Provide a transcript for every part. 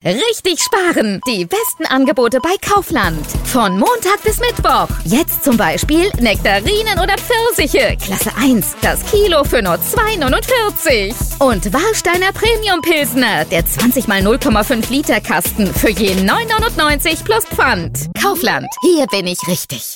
Richtig sparen! Die besten Angebote bei Kaufland. Von Montag bis Mittwoch. Jetzt zum Beispiel Nektarinen oder Pfirsiche. Klasse 1. Das Kilo für nur 2,49. Und Warsteiner Premium Pilsner. Der 20 x 0,5 Liter Kasten für je 9,99 plus Pfand. Kaufland. Hier bin ich richtig.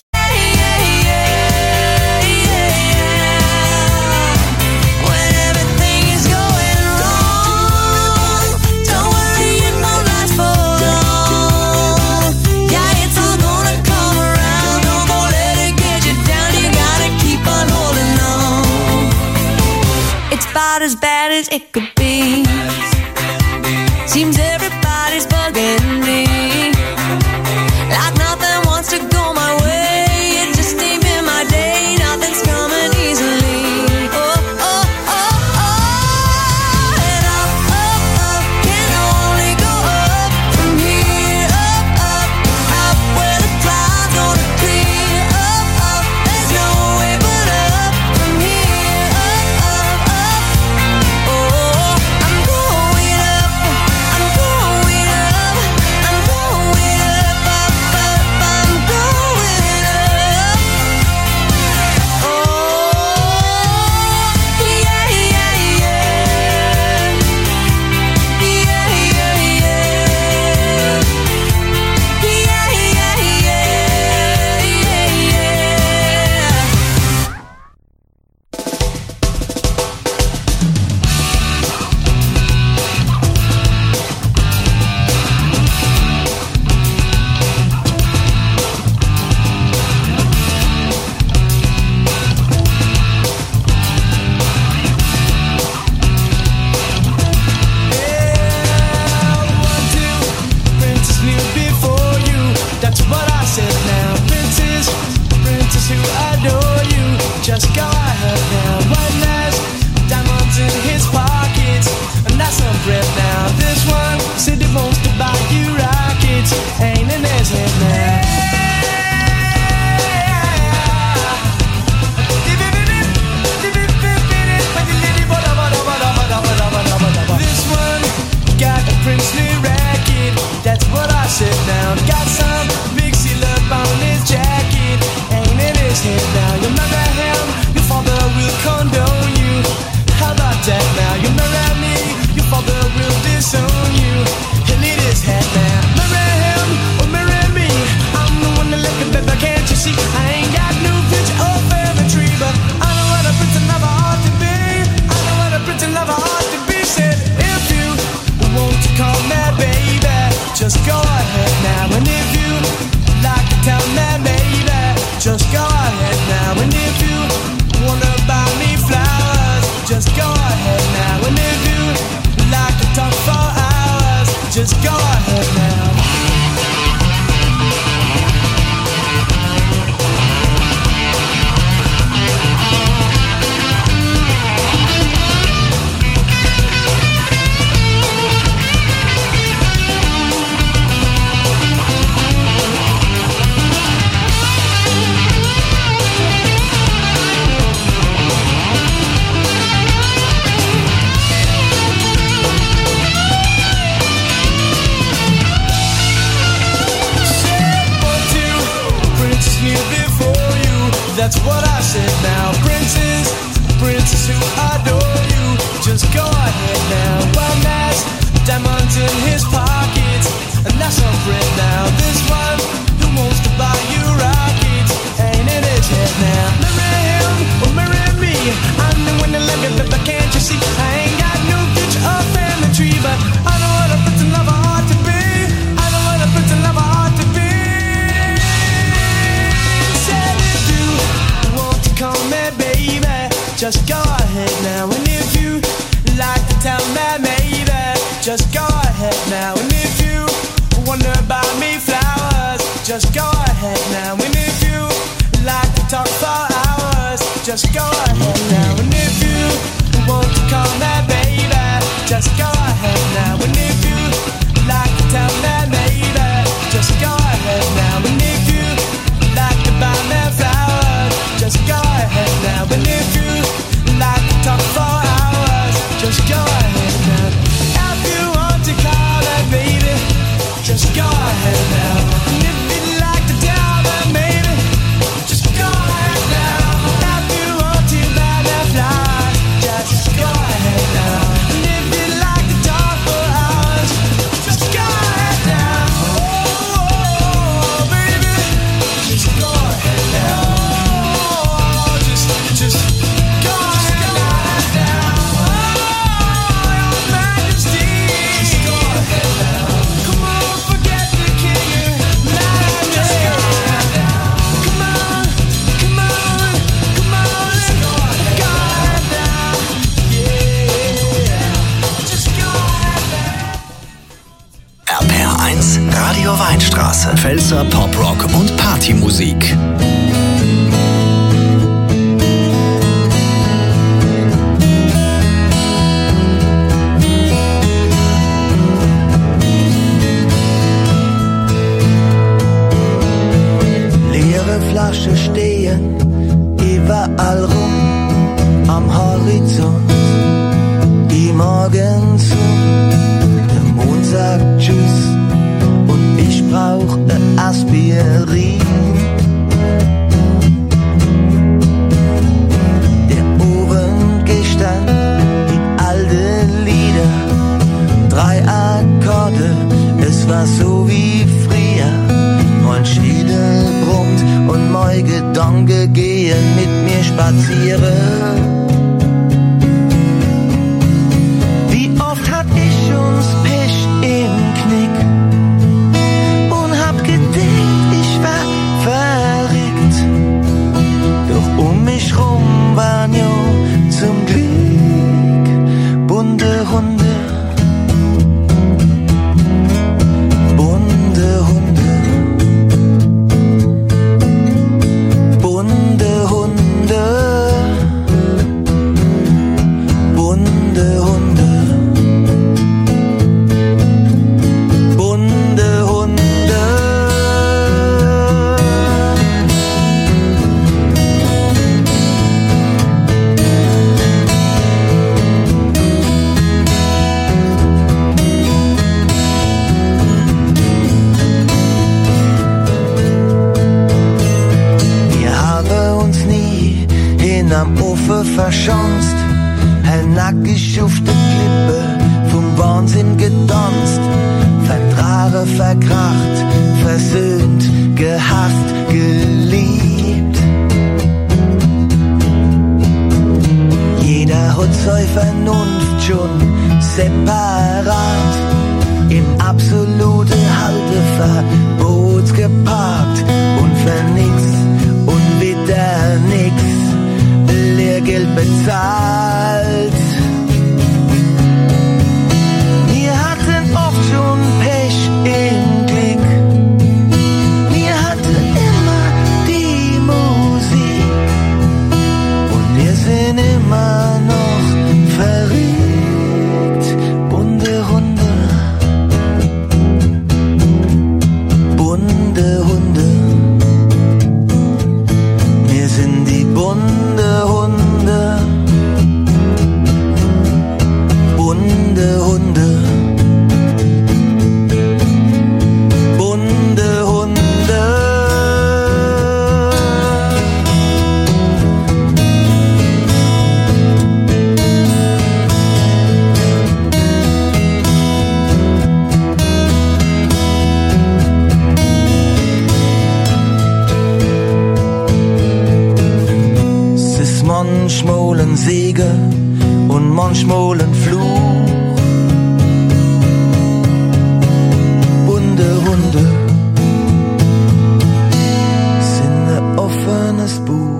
About as bad as it could be. Seems everybody's bugging me. Like nothing wants to go my way. It just ain't been my day. Nothing's coming easily. Oh, oh, oh, oh. And up, up, up. Can only go up from here. Up, up, up. Where the clouds gonna clear. Up, up. There's no way but up from here. Up, up, up. Just go ahead now. One has diamonds in his pockets, and that's some bread now. This one said he wants to buy you rockets, ain't in his head now. This one got a princely racket, that's what I said now. Got some big seal up on his jacket, ain't in his head now. You remember him? Your father will condone you. How about that now? You marry me, your father will disown you. He'll need his head now. Marry him or marry me, I'm the one that left it, baby, can't you see? I ain't got no future or family tree, but I know what a prince and lover ought to be. I know what a prince and lover ought to be. Said if you want to call me baby, just go ahead now. And if you like to tell me baby, just go ahead now. And if you wanna buy me flowers, just go ahead now. And if you like to talk for hours, just go ahead now. That's what I said now. Princess who adore you, just go ahead now. One has diamonds in his pockets, and that's some bread now. This one who wants to buy you rockets, ain't in his head now. Marry him or marry me, I'm the one that love you, but can't you see? I ain't got no future or family tree, but I know what a prince and lover ought to be. I know what a prince and lover ought to be. Call me baby, just go ahead now. And if you like to tell me maybe, just go ahead now. And if you wanna buy me flowers, just go ahead now. And if you like to talk for hours, just go ahead now. And if you want to call me baby, just go ahead now. And if you like to tell me maybe, just go ahead now. And if you like to buy me flowers, just go ahead now. And if you like to talk for hours, just go ahead now. If you want to call her baby, 1 Radio Weinstraße. Pfälzer Pop-Rock und Partymusik. Leere Flasche stehen überall rum am Horizont. Die Morgensonne, der Mond sagt Tschüss und ich brauch Aspirin. Der oben gestanden, die alten Lieder, 3 Akkorde, es war so wie früher. Mein Schädel brummt und mein Gedanken gehen mit mir spazieren. Zum Glück bunte Hunde, bunte Hunde, bunte Hunde, bunte Hunde, bunte Hunde. Am Ufer verschanzt, nackig auf der Klippe, vom Wahnsinn getanzt, vertragen, verkracht, versöhnt, gehasst, geliebt. Jeder hat seine Vernunft schon separat, im absolute Halteverbot geparkt und für nix und wieder nix Lehrgeld bezahlt. Wir hatten oft schon Pech im Glück. Wir hatten immer die Musik. Und wir sind immer noch verrückt. Bunte Hunde. Bunte Hunde. Wir sind die bunte Hunde. Bunte Hunde, bunte Hunde. Es ist manchmal ein Segen und manchmal ein Fluch. Bunte Hunde sind ein offenes Buch.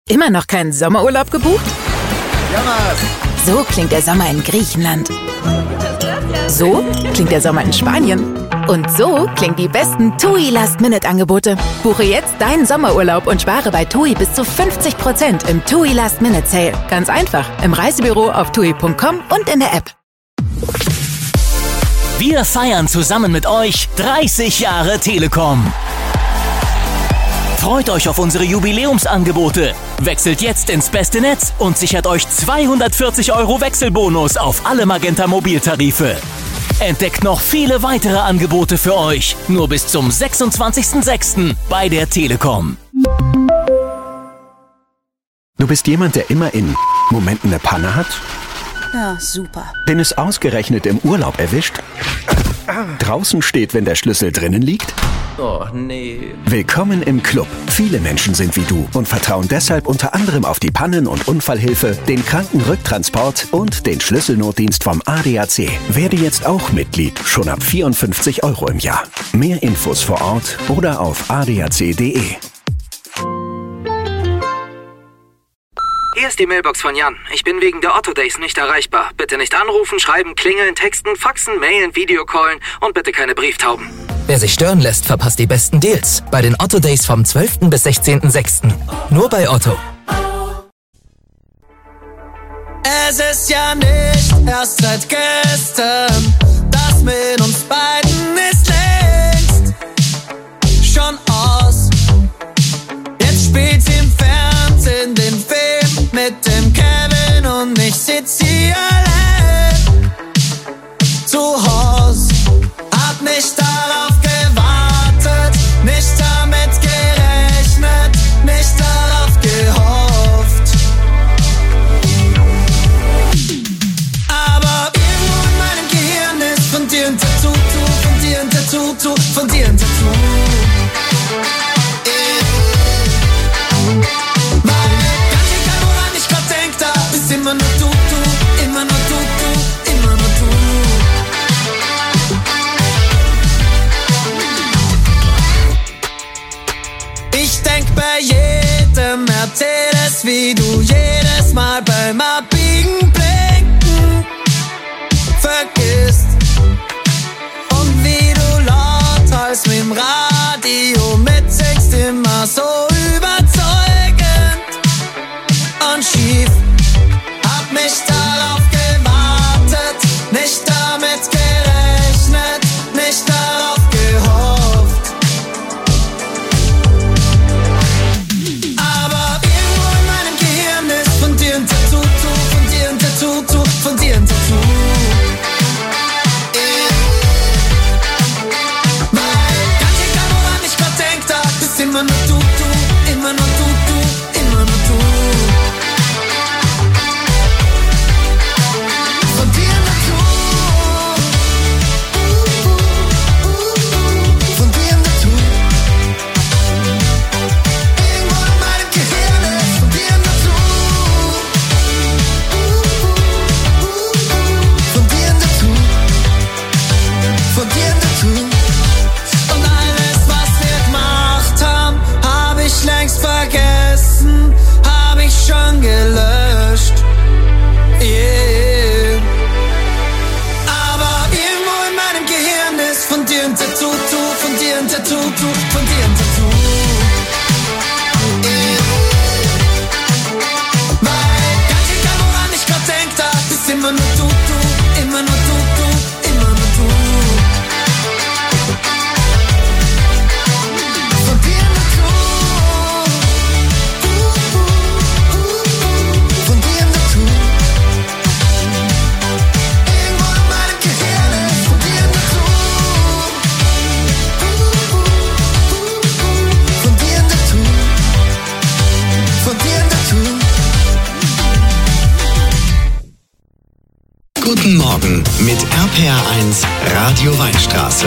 Immer noch keinen Sommerurlaub gebucht? So klingt der Sommer in Griechenland. So klingt der Sommer in Spanien. Und so klingen die besten TUI Last-Minute-Angebote. Buche jetzt deinen Sommerurlaub und spare bei TUI bis zu 50% im TUI Last-Minute-Sale. Ganz einfach, im Reisebüro auf TUI.com und in der App. Wir feiern zusammen mit euch 30 Jahre Telekom. Freut euch auf unsere Jubiläumsangebote. Wechselt jetzt ins beste Netz und sichert euch 240 € Wechselbonus auf alle Magenta Mobiltarife. Entdeckt noch viele weitere Angebote für euch. Nur bis zum 26.06. bei der Telekom. Du bist jemand, der immer in Momenten eine Panne hat? Ja, super. Den es ausgerechnet im Urlaub erwischt? Draußen steht, wenn der Schlüssel drinnen liegt? Oh, nee. Willkommen im Club. Viele Menschen sind wie du und vertrauen deshalb unter anderem auf die Pannen- und Unfallhilfe, den Krankenrücktransport und den Schlüsselnotdienst vom ADAC. Werde jetzt auch Mitglied, schon ab 54 € im Jahr. Mehr Infos vor Ort oder auf adac.de. Hier ist die Mailbox von Jan. Ich bin wegen der Otto Days nicht erreichbar. Bitte nicht anrufen, schreiben, klingeln, texten, faxen, mailen, Videocallen und bitte keine Brieftauben. Wer sich stören lässt, verpasst die besten Deals. Bei den Otto Days vom 12. bis 16.06. Nur bei Otto. Es ist ja nicht erst seit gestern, das mit uns beiden ist längst schon aus. Jetzt spielt sie im Fernsehen den Film mit dem Kevin und ich sitz hier allein zu Haus. Hab nicht darauf gewartet, nicht damit gerechnet, nicht darauf gehofft. Aber irgendwo in meinem Gehirn ist von dir ein Tattoo, von dir ein Tattoo, von dir ein Tattoo. Immer nur du, immer nur du, immer nur du. Ich denk bei jedem Mercedes, wie du jedes Mal beim Abbiegen blinken vergisst. Und wie du lauthals mit dem Radio mitsingst, immer so überzeugend und schief. Nicht darauf gewartet, nicht damit gerechnet, nicht darauf gehofft. Aber irgendwo in meinem Gehirn ist von dir ein Tattoo, von dir ein Tattoo, von dir ein Tattoo. Weil ganz egal woran ich grad denk, da bist immer nur du, immer nur du, immer nur du. Vergessen, hab ich schon gelöscht. Yeah. Aber irgendwo in meinem Gehirn ist von dir ein Tattoo, von dir ein Tattoo, von dir ein Tattoo. Yeah. Weil ganz egal woran ich grad denk, da bist immer nur du, immer nur du, immer nur du. Guten Morgen mit RPR1 Radio Weinstraße.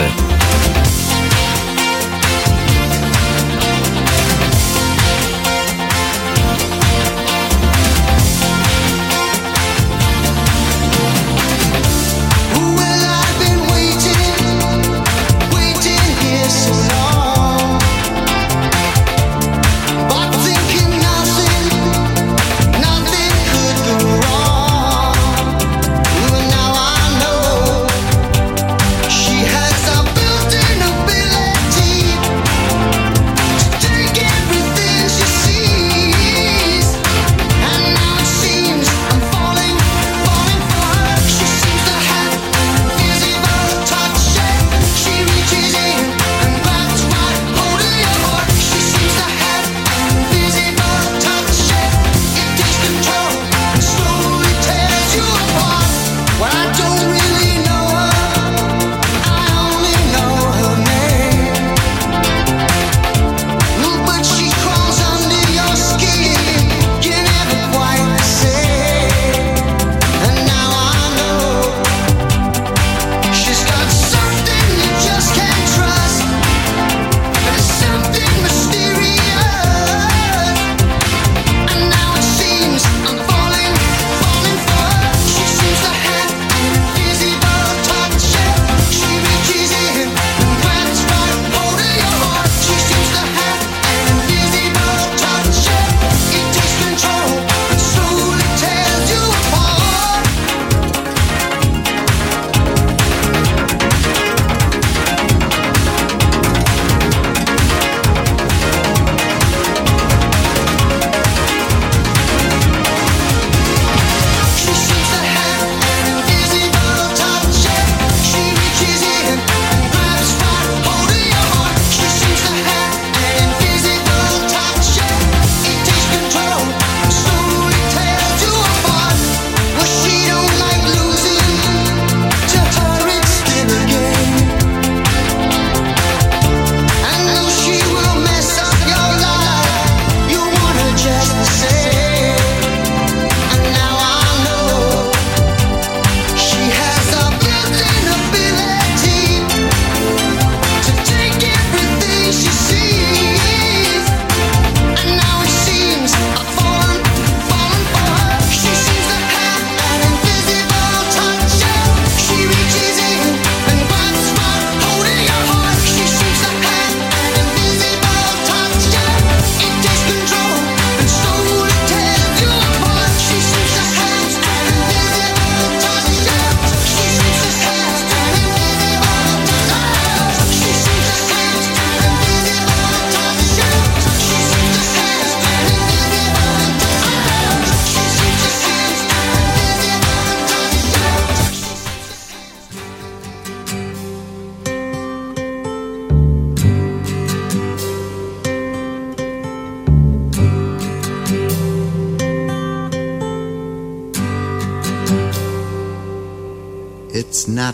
But thinking nothing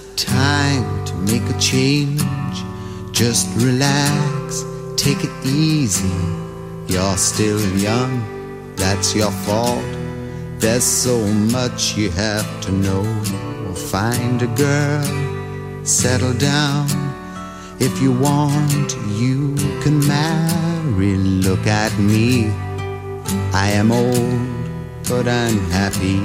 time to make a change. Just relax, take it easy. You're still young, that's your fault. There's so much you have to know. Find a girl, settle down. If you want, you can marry. Look at me, I am old, but I'm happy.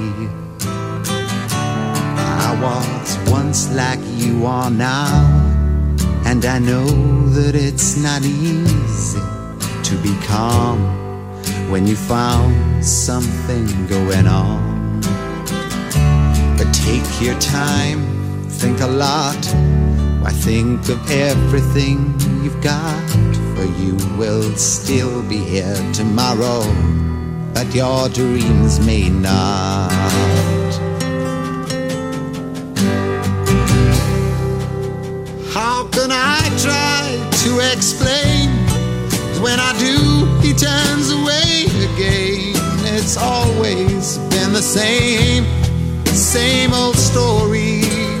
I was once like you are now, and I know that it's not easy to be calm when you found something going on. But take your time, think a lot. Why, think of everything you've got, for you will still be here tomorrow, but your dreams may not. How can I try to explain? When I do, he turns away again. It's always been the same old story.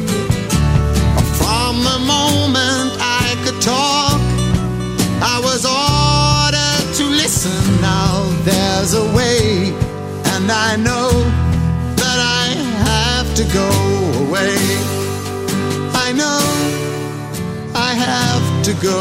From the moment I could talk, I was ordered to listen. Now there's a way, and I know that I have to go away. I know I have to go.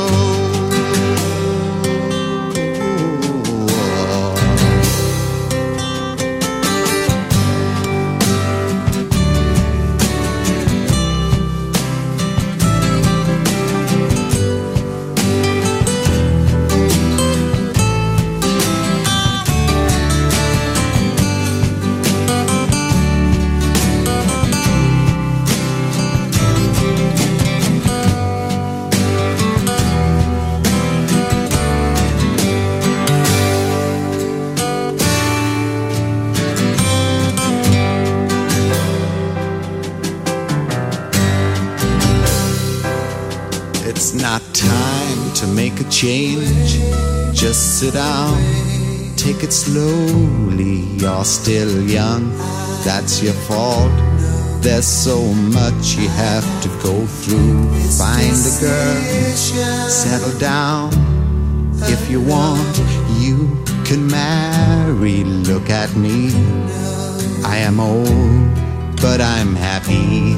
It's not time to make a change. Just sit down, take it slowly. You're still young, that's your fault. There's so much you have to go through. Find a girl, settle down. If you want, you can marry. Look at me, I am old, but I'm happy.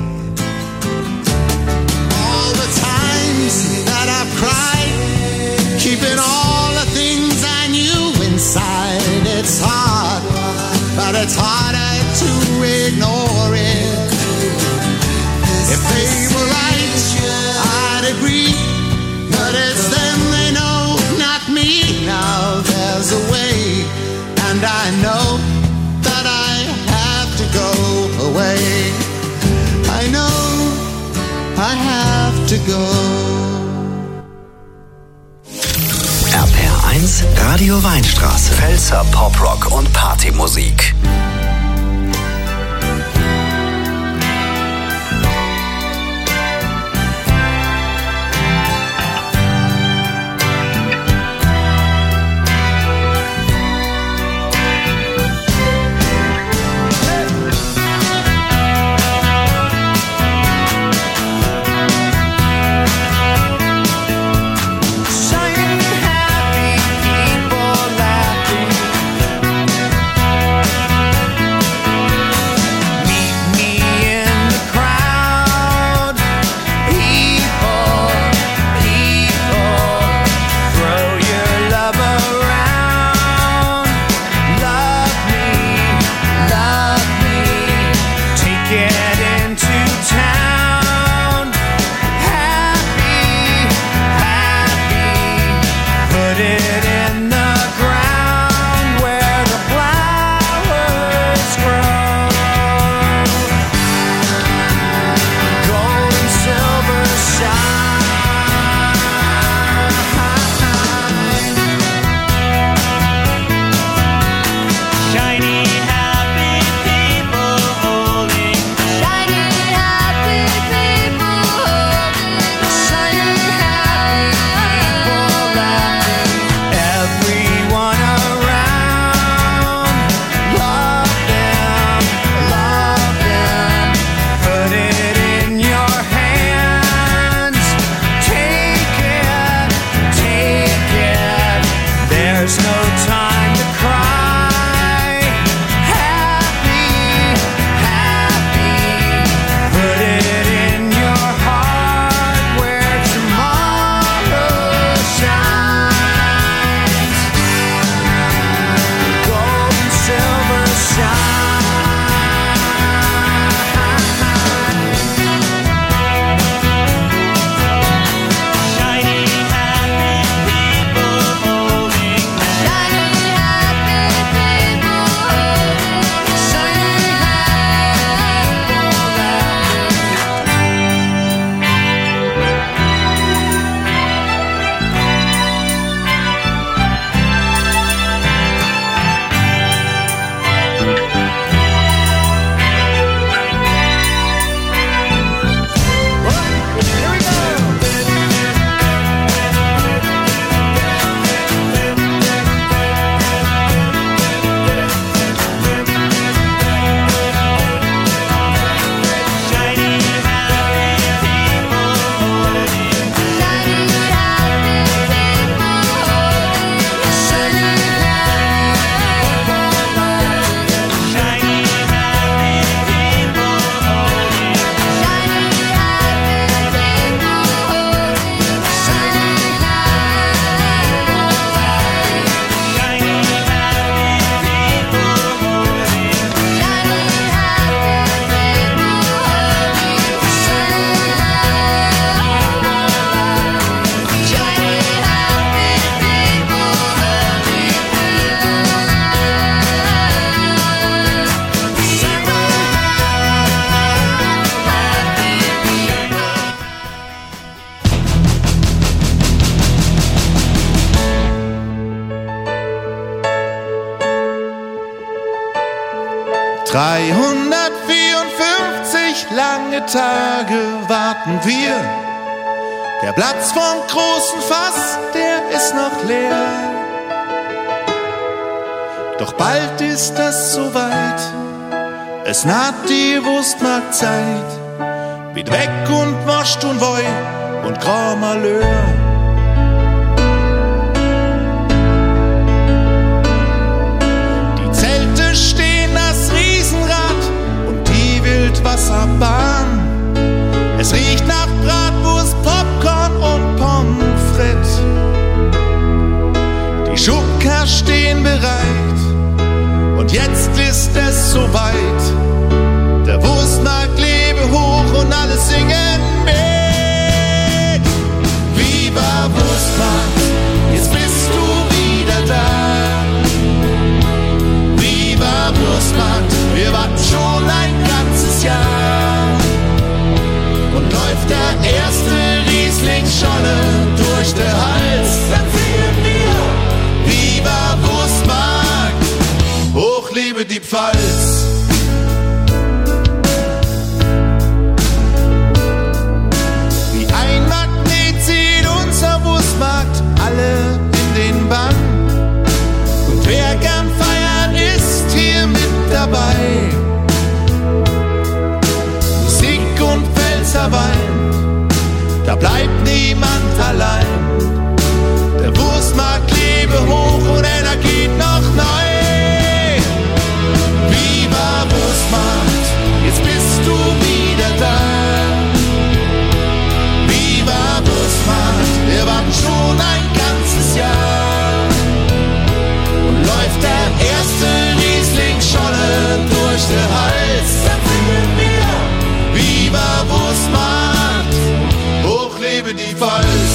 That I've cried, keeping all the things I knew inside. It's hard, but it's harder to ignore it. If they were right, I'd agree, but it's them they know, not me. Now there's a way, and I know that I have to go away. I know I have to go. RPR1, Radio Weinstraße. Pfälzer Poprock und Partymusik. Shining happy people laughing. 354 lange Tage warten wir. Der Platz vom großen Fass, der ist noch leer. Doch bald ist das soweit, es naht die Wurstmarktzeit. Biet weg und wascht und woi und Grand Malheur. Die Zelte stehen das Riesenrad und die Wildwasserbahn. Es riecht nach Bratwurst, Popcorn und Pommes frites. Die Schubkarren stehen bereit und jetzt ist es soweit. Der Wurstmarkt lebe hoch und alle singen mit. Viva Wurstmarkt, jetzt bist du wieder da. Viva Wurstmarkt, wir warten schon ein ganzes Jahr. Und läuft der erste Riesling-Scholle durch den Hals, dann singen wir Viva Wurstmarkt, hoch lebe die Pfalz. Wie ein Magnet zieht unser Wurstmarkt alle in den Bann. Und wer gern feiert, ist hier mit dabei. Musik und Pfälzerwein, da bleibt niemand allein. Der Wurstmarkt lebe hoch und er geht noch neu. Viva Wurstmarkt, jetzt bist du wieder da. Viva Wurstmarkt, wir warten schon ein ganzes Jahr. Und läuft der erste Riesling-Scholle durch den Hals, dann singen wir Viva Wurstmarkt, hoch lebe die Pfalz.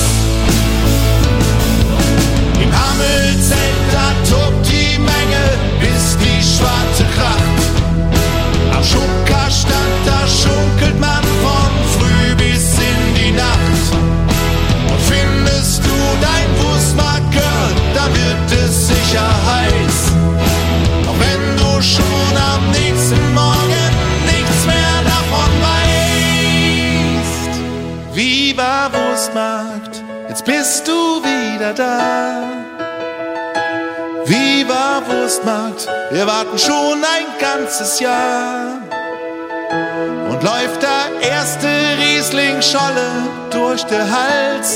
Im Hammelzelt, da tobt die Menge, bis die Schwarte kracht. Am Schunkerstand, da schunkelt man von früh bis in die Nacht. Und findest du dein Wurstmarkt-Girl, da wird es sicher heiß. Auch wenn du schon am nächsten Morgen nichts mehr davon weißt. Viva Wurstmarkt, jetzt bist du wieder da. Viva Wurstmarkt, wir warten schon ein ganzes Jahr. Und läuft der erste Riesling-Scholle durch den Hals.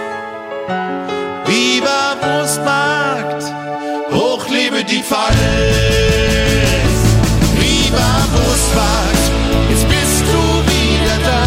Viva Wurstmarkt, hoch lebe die Pfalz. Viva Wurstmarkt, jetzt bist du wieder da.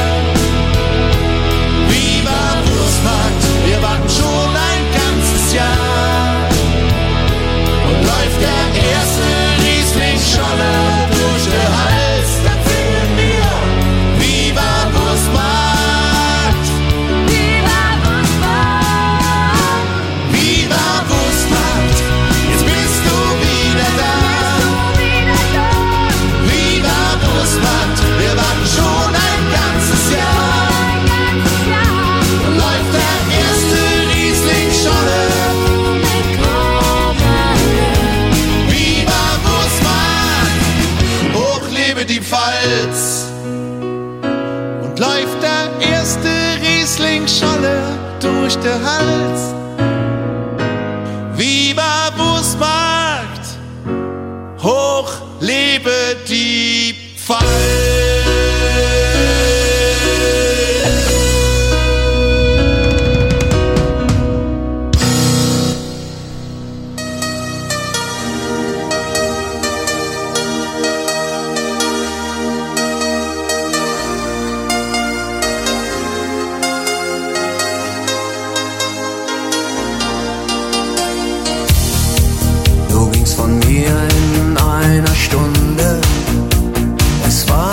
Viva Wurstmarkt, wir warten schon ein ganzes Jahr. Und läuft der erste Riesling-Scholle durch den Hals, dann singen wir Viva Wurstmarkt. Viva Wurstmarkt. Viva Wurstmarkt, jetzt bist du wieder da. Viva Wurstmarkt, wir warten schon ein ganzes Jahr. Und läuft der erste Riesling-Scholle. Viva Wurstmarkt, hoch lebe die Pfalz. Und läuft der erste Riesling-Scholle durch den Hals. Viva Wurstmarkt, hoch lebe die Pfalz. Du gingst von mir in einer Stunde. Es war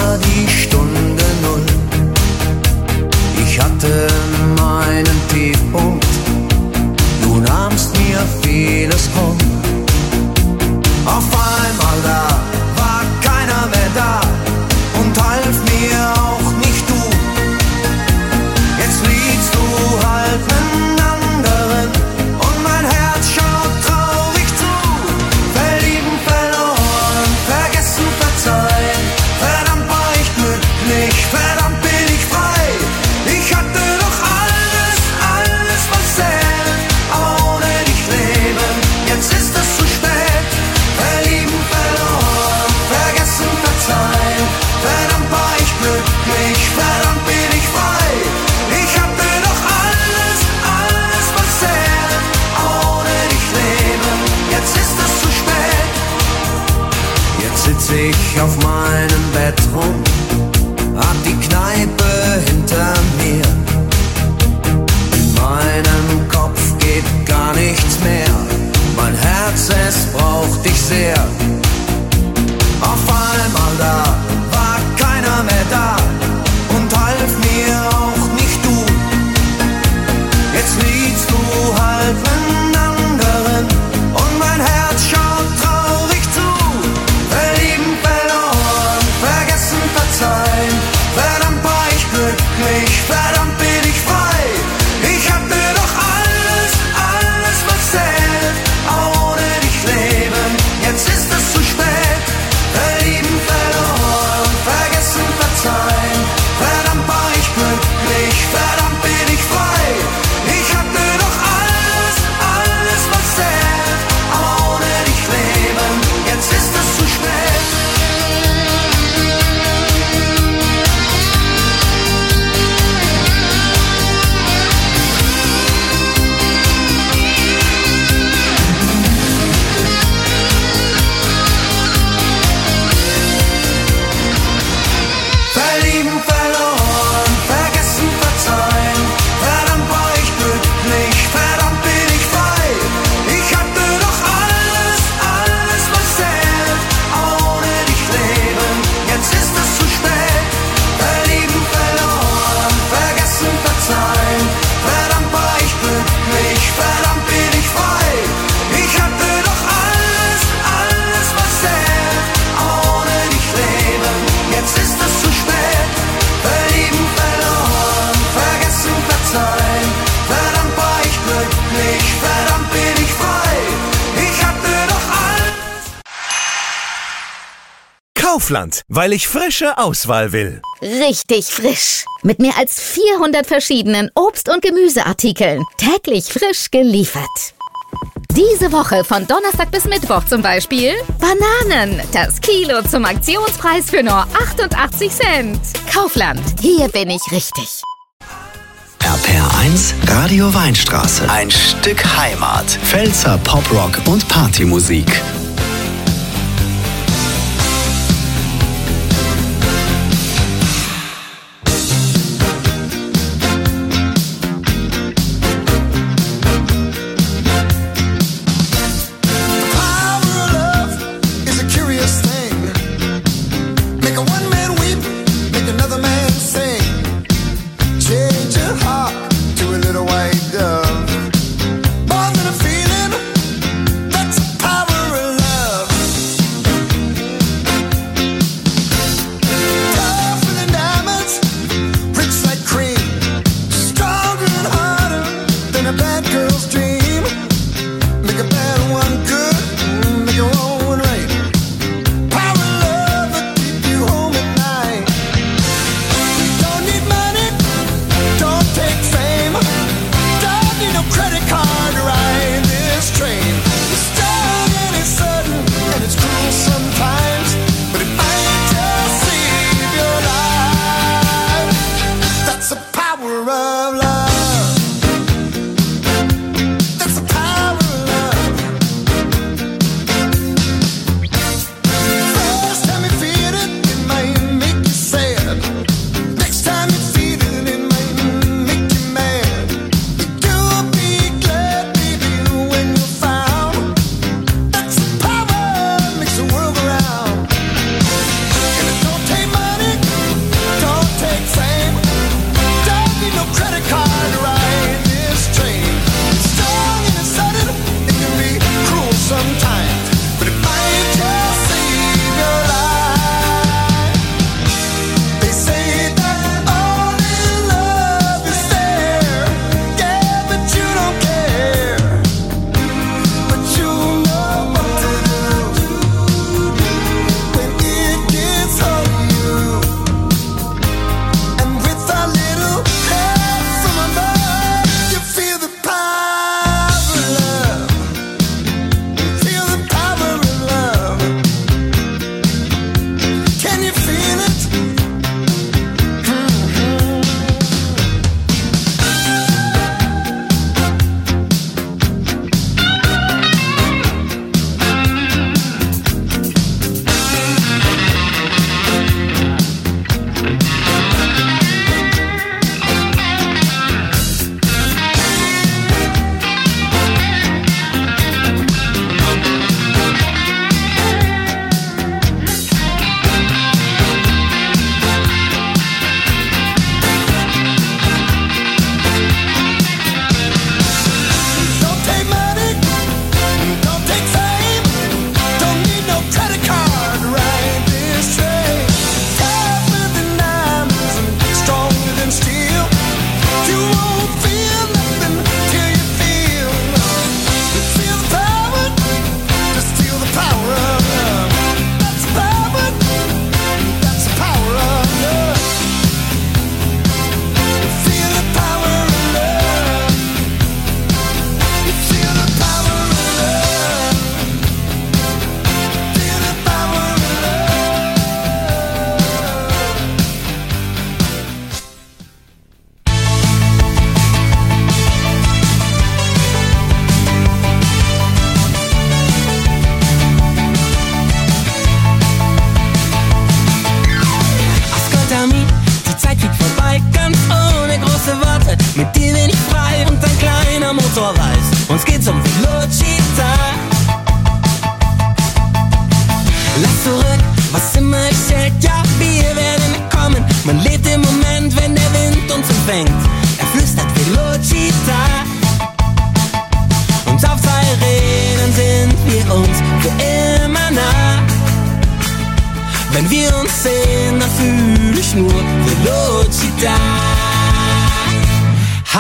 ich auf meinem Bett rum, hab die Kneipe hinter mir. In meinem Kopf geht gar nichts mehr, mein Herz, es braucht dich sehr. Auf einmal da war keiner mehr da und half mir auch nicht du. Jetzt liegst du halb einen anderen und mein Herz schaut traurig zu. Verlieben, verloren, vergessen, verzeihen, verdammt war ich glücklich, verdammt bin ich frei. Ich hatte doch alles, alles was zählt, ohne dich leben, jetzt ist es zu spät. Verlieben, verloren, vergessen, verzeihen, verdammt war ich glücklich, verdammt bin ich frei. Ich hatte doch alles, alles was zählt, ohne dich leben, jetzt ist es zu spät. Verlieben, verloren, vergessen, verzeihen, verdammt war ich glücklich, verdammt bin ich frei. Ich hatte doch alles, alles was zählt, ohne dich leben, jetzt ist es zu spät. Verlieben, verloren, vergessen, verzeihen, verdammt war ich glücklich, verdammt bin ich frei. Ich hatte doch alles, alles was zählt, ohne dich leben, jetzt ist es zu spät. Verlieben, verloren, vergessen, verzeihen, verdammt war ich glücklich, verdammt bin ich frei. Ich hatte doch alles. Kaufland, weil ich frische Auswahl will. Richtig frisch. Mit mehr als 400 verschiedenen Obst- und Gemüseartikeln. Täglich frisch geliefert. Diese Woche von Donnerstag bis Mittwoch zum Beispiel Bananen. Das Kilo zum Aktionspreis für nur 88 Cent. Kaufland. Hier bin ich richtig. RPR1 Radio Weinstraße. Ein Stück Heimat. Pfälzer Poprock und Partymusik. More than a feeling, that's the power of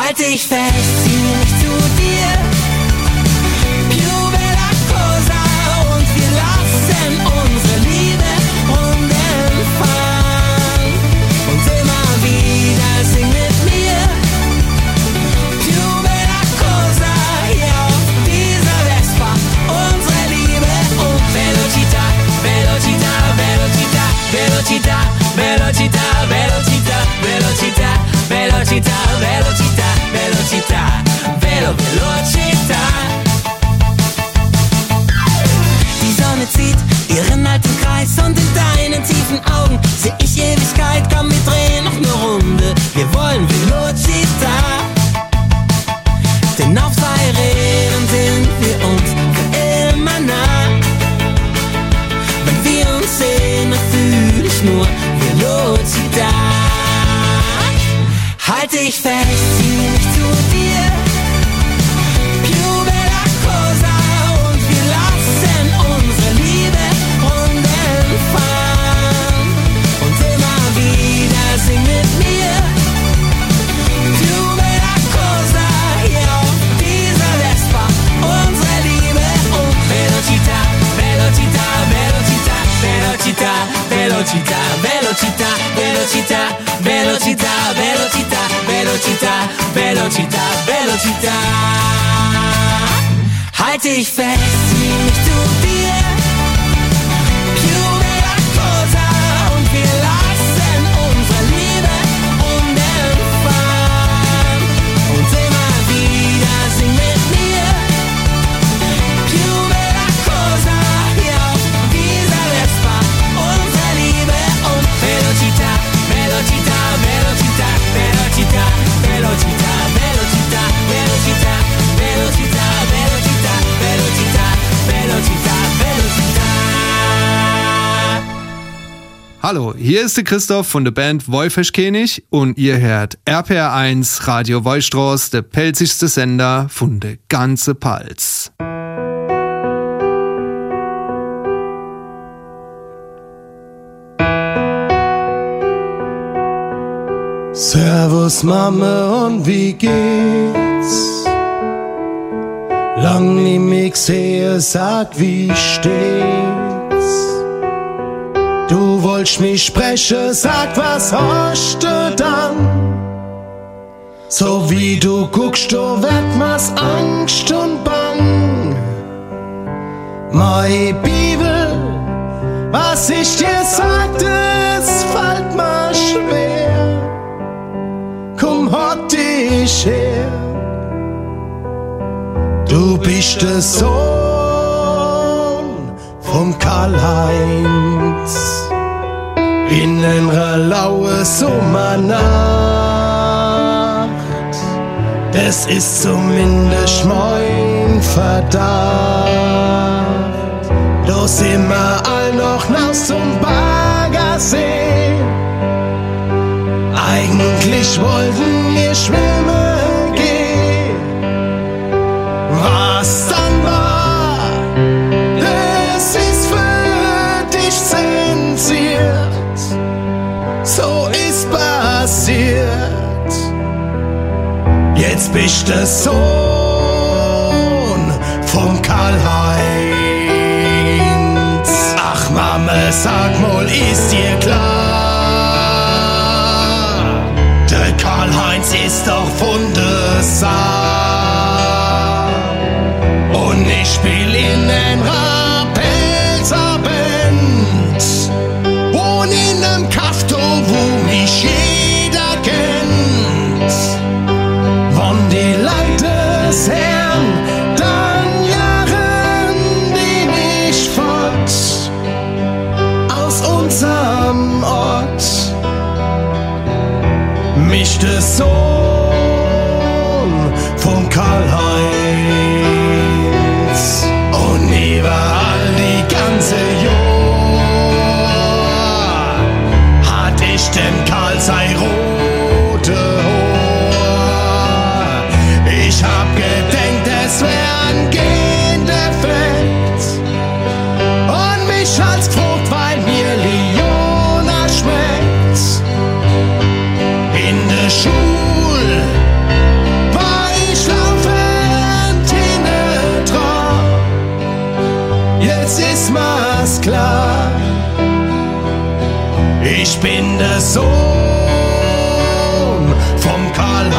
Halt dich fest, zieh mich zu dir. Più bella cosa, und wir lassen unsere Liebe runterfallen. Und immer wieder sing mit mir. Più bella cosa, hier auf dieser Vespa. Unsere Liebe und Velocità, Velocità, Velocità, Velocità, Velocità, Velocità, Velocità, Velocità, Velocità, Velocità, Velocità. Die Sonne zieht ihren alten Kreis und in deinen tiefen Augen seh ich Ewigkeit. Komm, wir drehen noch eine Runde, wir wollen Velocità. Denn auf 2 Rädern sind wir uns für immer nah. Wenn wir uns sehen, dann fühl ich nur Velocità. Halt dich fest, zieh mich zu dir. Più bella cosa, und wir lassen unsere Liebe runterfallen. Und immer wieder sing mit mir. Più bella cosa, hier auf dieser Vespa. Unsere Liebe und Velocità, Velocità, Velocità, Velocità, Velocità, Velocità, Velocità, Velocità, Velocità, Velocità, Velocità, Velocità. Halt dich fest, zieh mich zu dir. Più bella cosa, und wir lassen unsere Liebe runterfallen. Und immer wieder sing mit mir. Più bella cosa, hier auf dieser Vespa. Unsere Liebe und Velocità, Velocità, Velocità, Velocità, Velocità, Velocità, Velocità, Velocità, Velocità, Velocità, Velocità, Velocità. Hallo, hier ist der Christoph von der Band Wolfischkönig und ihr hört RPR1 Radio Wolstrauß, der pelzigste Sender von der ganze Palz. Servus Mama, und wie geht's? Lang nie mich sehe, sag, wie steht's? Du wolltest mich sprechen, sag, was hast du dann? So wie du guckst, du wird mir's Angst und Bang. Meine Bibel, was ich dir sagte, es fällt mir schwer. Komm, halt dich her. Du bist der Sohn vom Karl-Heinz. In einer lauen Sommernacht, das ist zumindest mein Verdacht. Da sind wir all noch naus zum Baggersee. Eigentlich wollten wir schwimmen gehen. Was dann war, das ist für dich zensiert. So ist passiert. Jetzt bist der Sohn vom Karl-Heinz. Ach Mama, sag mal, ist dir klar? Der Karl-Heinz ist doch von der Saar. Und ich spiel in den Rapelser Band. Wohn in nem Kafto, wo mich jeder kennt. Wann die Leute sehen, dann jagen die mich fort aus unserem Ort. Mich der Sohn vom Karl-Heinz. Und nie war bin der Sohn vom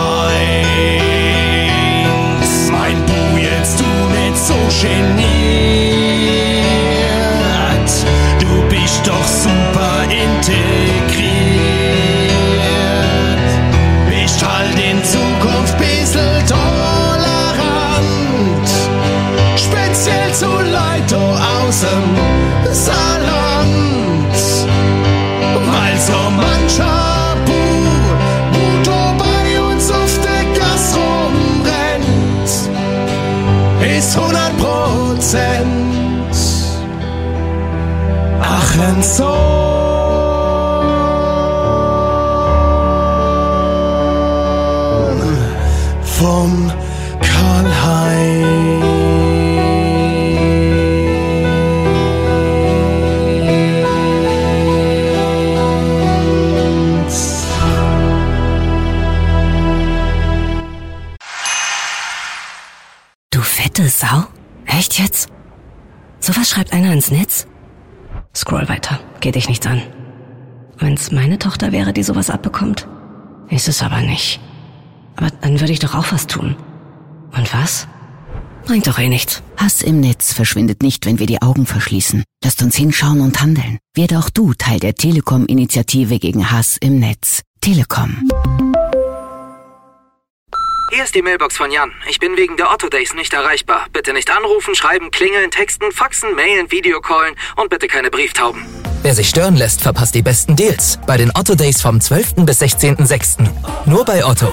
Karl-Heinz. Mein Bu, jetzt du nicht so geniert, du bist doch super integriert. Bist halt in Zukunft bissl tolerant, speziell zu Leuten aus'm Saarland, weil so mancher Buto bei uns auf der Gas rumrennt, ist 100% ach ein Sohn vom Karl-Heinz. Du fette Sau? Echt jetzt? Sowas schreibt einer ins Netz? Scroll weiter, geht dich nichts an. Wenn's meine Tochter wäre, die sowas abbekommt? Ist es aber nicht. Aber dann würde ich doch auch was tun. Und was? Bringt doch eh nichts. Hass im Netz verschwindet nicht, wenn wir die Augen verschließen. Lasst uns hinschauen und handeln. Werde auch du Teil der Telekom-Initiative gegen Hass im Netz. Telekom. Hier ist die Mailbox von Jan. Ich bin wegen der Otto Days nicht erreichbar. Bitte nicht anrufen, schreiben, klingeln, texten, faxen, mailen, Videocallen und bitte keine Brieftauben. Wer sich stören lässt, verpasst die besten Deals. Bei den Otto Days vom 12. bis 16.06. Nur bei Otto.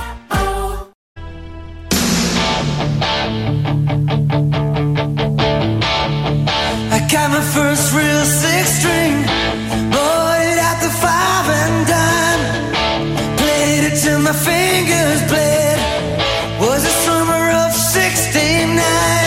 I got my first real six string, bought it at the 5 and dime, played it till my fingers bled. Was the summer of '69.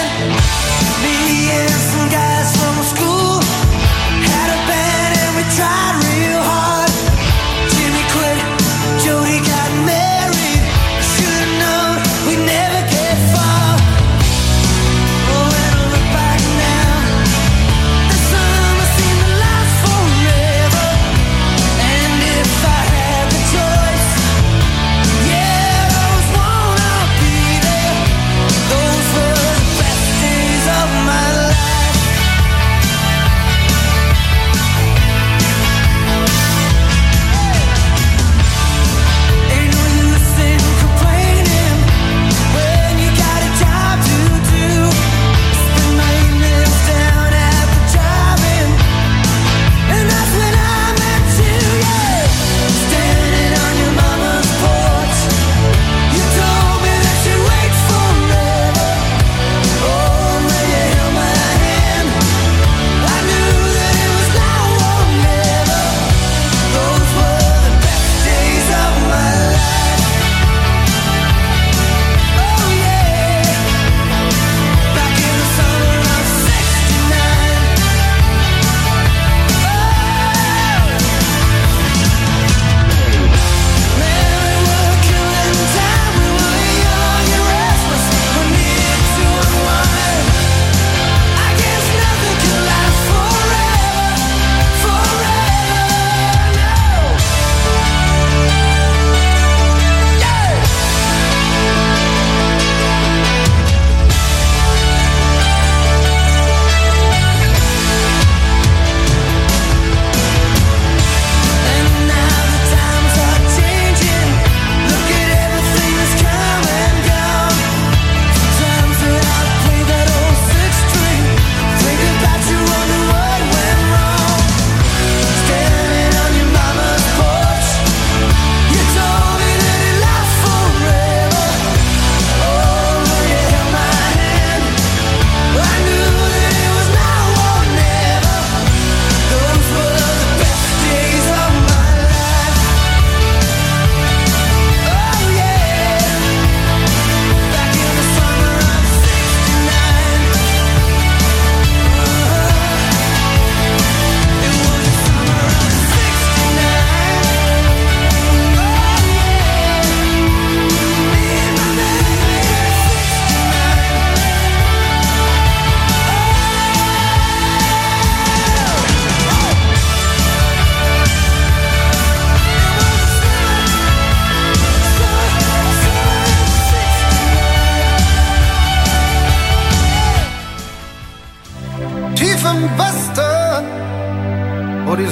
Me and some guys from school had a band and we tried real hard. Jimmy quit, Jody got married. Should've known we'd never get far. Oh, and I look back now, the summer seemed to last forever. And if I had the choice, yeah, those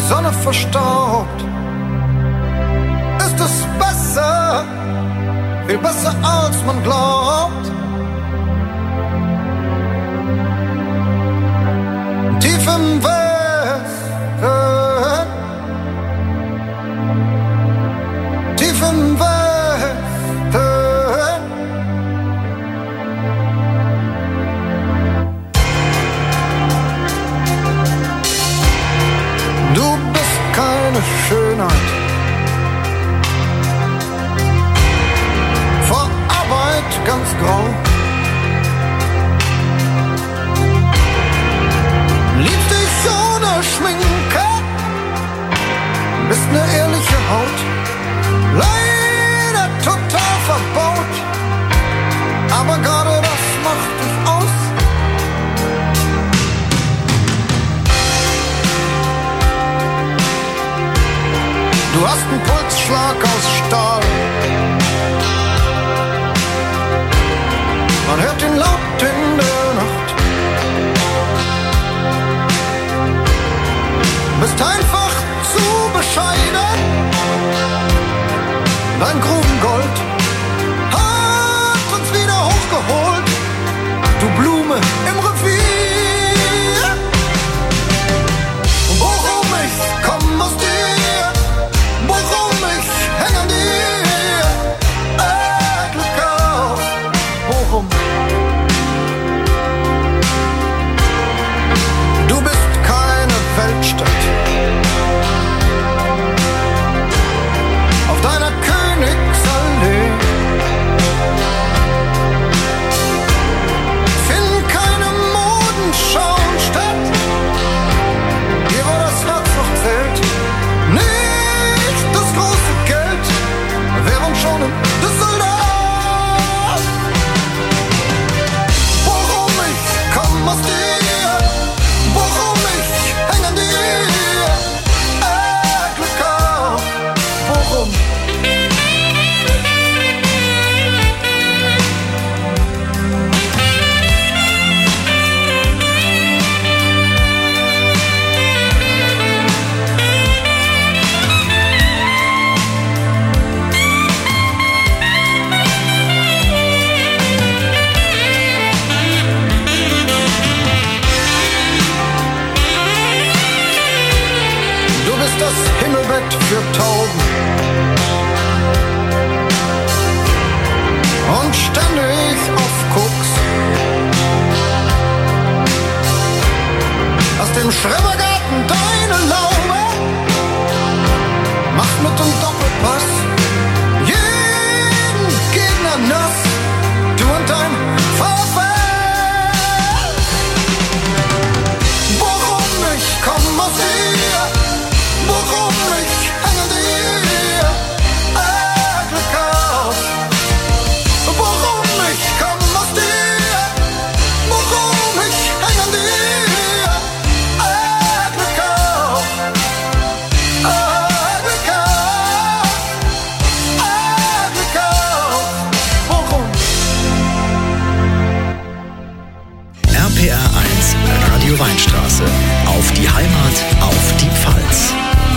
Sonne verstaubt. Ist es besser, viel besser als man glaubt. Tief im Westen, tief im Westen. Du bist keine Schönheit. Vor Arbeit ganz grau. Liebst dich ohne Schminke. Bist ne ehrliche Haut. Leider total verbaut. Aber gerade das macht dich aus. Du hast einen Pulsschlag aus Stahl. Man hört ihn laut in der Nacht. Bist einfach zu bescheiden. Dein Grubengold hat uns wieder hochgeholt. Du Blume im Revier. Worum ich komm aus dir, worum ich häng an dir. Glück auf, worum? Du bist keine Weltstadt. Auf deiner Königsallee finden keine Modenschauen statt. Hier wo das Herz noch zählt, nicht das große Geld, während schon in Düsseldorf. Worum ich komm aus dir, worum ich häng an dir. Glück auf, worum? Du bist das Himmelbett für Tauben und ständig auf Koks. Aus dem Schrebergarten deine Laube macht mit dem Doppelpass jeden Gegner nass. Du und dein VfL. Worum ich komm aus dir, worum ich häng an dir. Glück auf. Worum ich komm aus dir, worum ich häng an dir. Glück auf. Glück auf. Glück auf. Worum? RPR 1, Radio Weinstraße. Auf die Heimat, auf die Pfalz.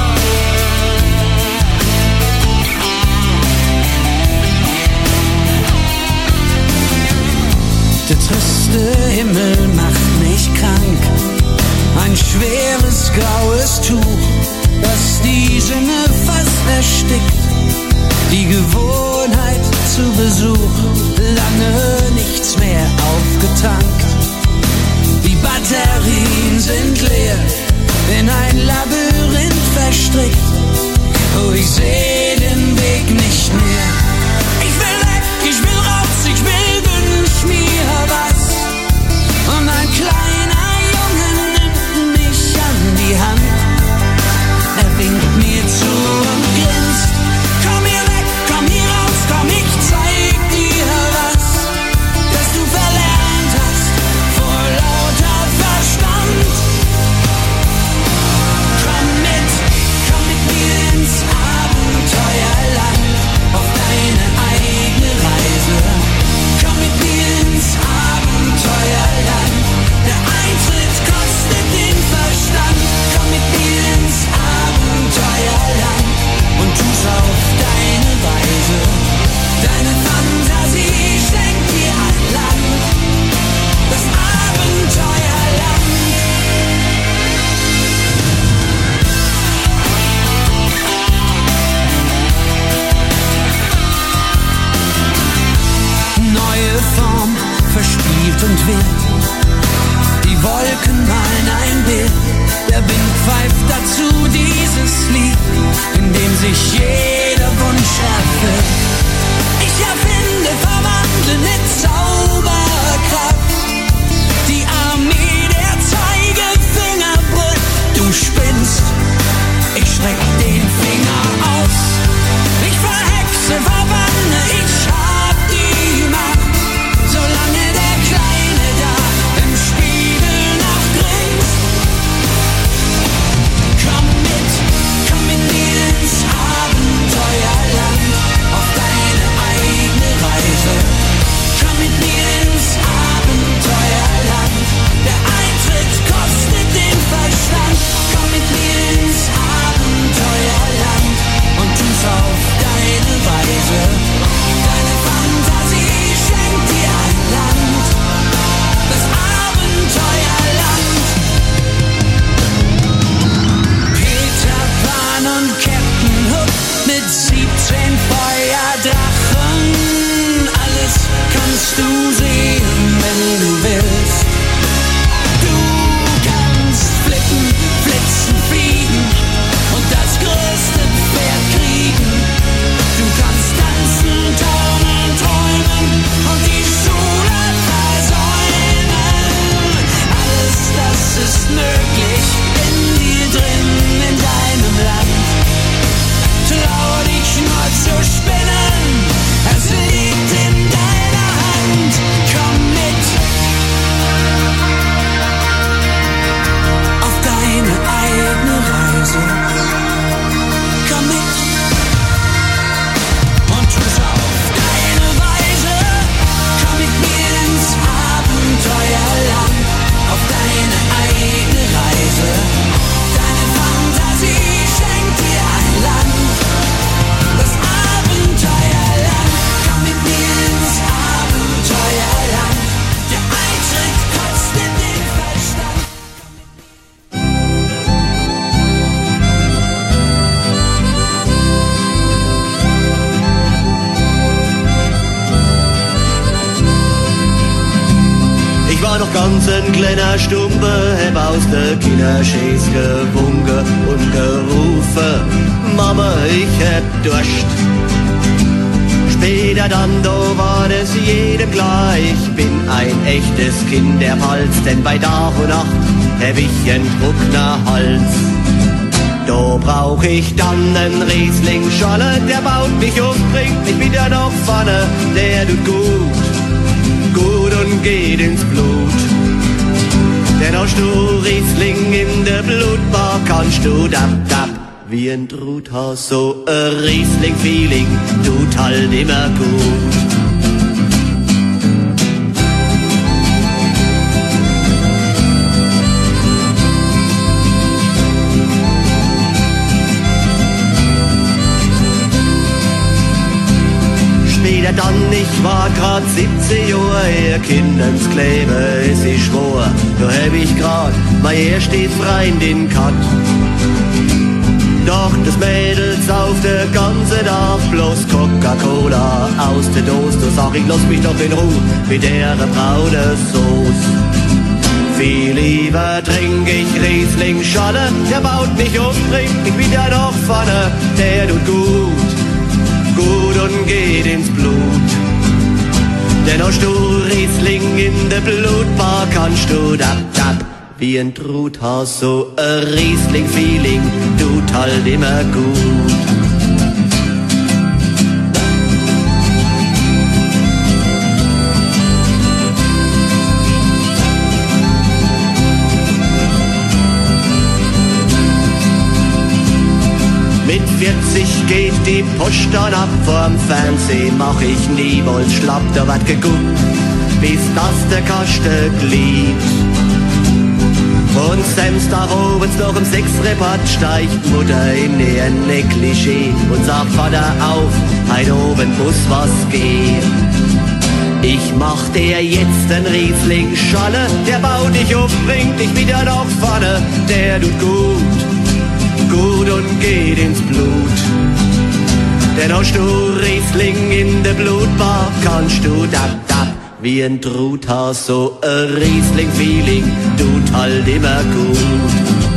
Der triste Himmel macht mich krank. Ein schweres graues Tuch, das die Sinne fast erstickt. Die Gewohnheit zu Besuch, lange nichts mehr aufgetankt. Die Batterien sind leer, in ein Labyrinth verstrickt. Oh, ich seh den Weg nicht mehr. Ich will weg, ich will raus, ich will, wünsch mir was. Und ein kleiner Junge nimmt mich an die Hand. Er winkt mir zu und grinst. Komm hier weg, komm hier raus, komm, ich zeig dir was, das du verlernt hast vor lauter Verstand. Komm mit mir ins Abenteuer. weht und weht. Die Wolken malen ein Bild, der Wind pfeift dazu dieses Lied, in dem sich jeder Wunsch erfüllt. Ich erfinde, verwandle mit Zauberkraft, die Armee der Zeigefinger brüllt. Du spinnst, ich streck den Finger aus, ich verhexe, verbanne, ich hab die Macht, solange der Kleine da im Spiegel noch grinst. Komm mit mir ins Abenteuerland, auf deine eigene Reise. Komm mit mir ins Abenteuerland, der Eintritt kostet den Verstand. Komm mit mir ins Abenteuerland und tu's auf deine Weise. Deine Fantasie schenkt dir ein Land, das Abenteuerland. Peter Pan und Captain Hook mit 17 Feuerdrachen. Alles kannst du sehen, wenn du willst. Du kannst flippen, flitzen, fliegen und das größte Pferd kriegen. Du kannst tanzen, turnen, träumen und die Schule versäumen. Alles das ist möglich in dir drin, in deinem Land. Trau dich nur zu spinnen, es liegt in deiner Hand. Komm mit auf deine eigene Reise. Komm mit und tu's auf deine Weise. Komm mit mir ins Abenteuerland, auf deine eigene Reise. Deine Fantasie schenkt dir ein Land, das Abenteuerland. Komm mit mir ins Abenteuerland, der Eintritt kostet den Verstand. Ich war noch ganz ein kleiner Stumpe, hab aus der Kinderschäß gewunken und gerufen, Mama, ich hab Durst. Später dann, da war es jedem klar, ich bin ein echtes Kinderhals, denn bei Tag und Nacht hab ich einen trockener Hals. Da brauch ich dann einen Riesling-Scholle, der baut mich auf, bringt mich wieder nach vorne, der tut gut und geht ins Blut. Denn hast du Riesling in der Blutbar, kannst du dab wie ein Truthahn, so ein Riesling-Feeling tut halt immer gut. Später dann, ich war grad 17 Jahre, ihr Kindens Klebe, es ist schwor. Da hab ich grad mein erstes Freundin gehabt. Doch das Mädels auf der ganzen Tag bloß Coca-Cola aus der Dose. Da sag ich, lass mich doch in Ruhe mit der braune Sauce. Viel lieber trink ich Riesling-Scholle, der baut mich um, bringt mich wieder nach vorne, der tut gut und geht ins Blut. Denn hast du Riesling in der Blutbar, kannst du dab wie ein Truthahn, so ein Riesling-Feeling tut halt immer gut. Mit 40 geht die Post dann ab, vorm Fernsehen mach ich niemals schlapp, da wird geguckt, bis das der Kasten gliebt. Und Samstag abends noch um 6 Repart steigt Mutter in ihr Negligé und sagt, Vater auf, heute Abend muss was gehen. Ich mach dir jetzt einen Riesling-Scholle, der baut dich um, bringt dich wieder nach vorne, der tut gut und geht ins Blut. Denn hast du Riesling in der Blutbar, kannst du dab wie ein Truthahn, so ein Riesling-Feeling tut halt immer gut.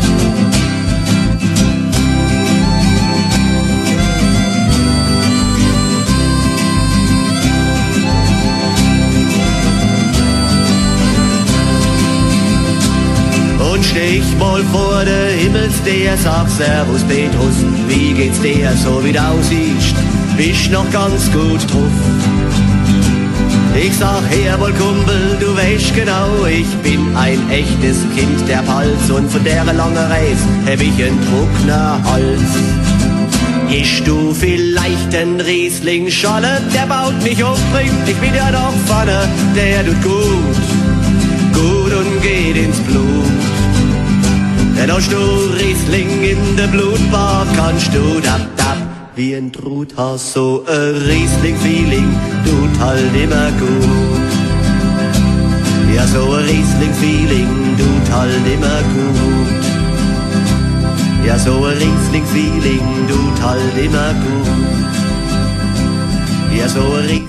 Und steh ich mal vor der Himmelsdeer, sag Servus Petrus, wie geht's dir, so wie du aussiehst, bist noch ganz gut drauf. Ich sag her wohl Kumpel, du weißt genau, ich bin ein echtes Kind der Pfalz und von der langen Reise hab ich einen trockenen Hals. Isch du vielleicht ein Riesling-Scholle, der baut mich auf, bringt mich wieder nach vorne, der tut gut und geht ins Blut. Denn hast du Riesling in der Blutbahn, kannst du tap wie ein Truthahn, so ein Riesling-Feeling tut halt immer gut. Ja, so ein Riesling-Feeling tut halt immer gut. Ja, so ein Riesling-Feeling tut halt immer gut. Ja, so ein Riesling.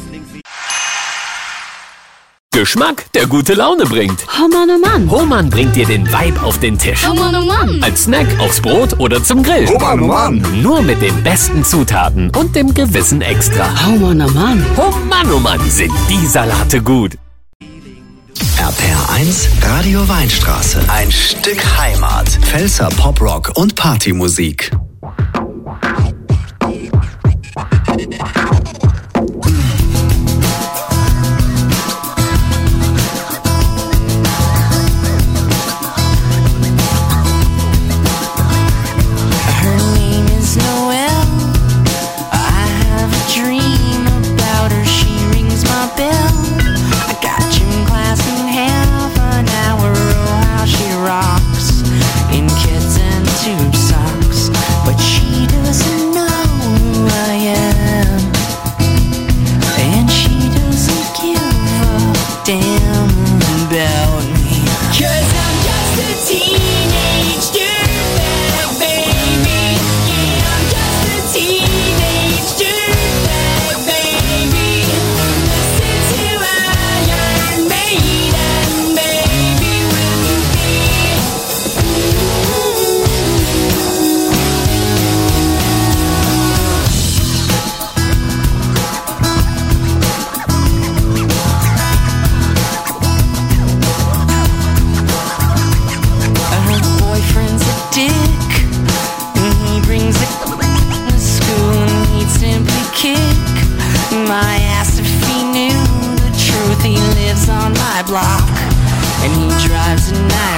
Geschmack, der gute Laune bringt. Oh Mann, oh Mann. Hohmann bringt dir den Vibe auf den Tisch. Oh Mann, oh Mann. Als Snack, aufs Brot oder zum Grill. Oh Mann, oh Mann. Nur mit den besten Zutaten und dem gewissen Extra. Oh Mann, oh Mann. Oh Mann, sind die Salate gut. RPR 1, Radio Weinstraße. Ein Stück Heimat. Pfälzer Poprock und Partymusik. block, and he drives a